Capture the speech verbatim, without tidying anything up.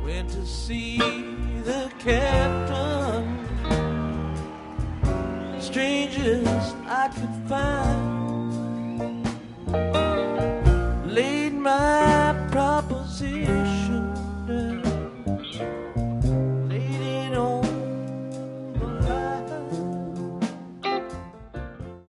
went to see the captain, strangest I could find.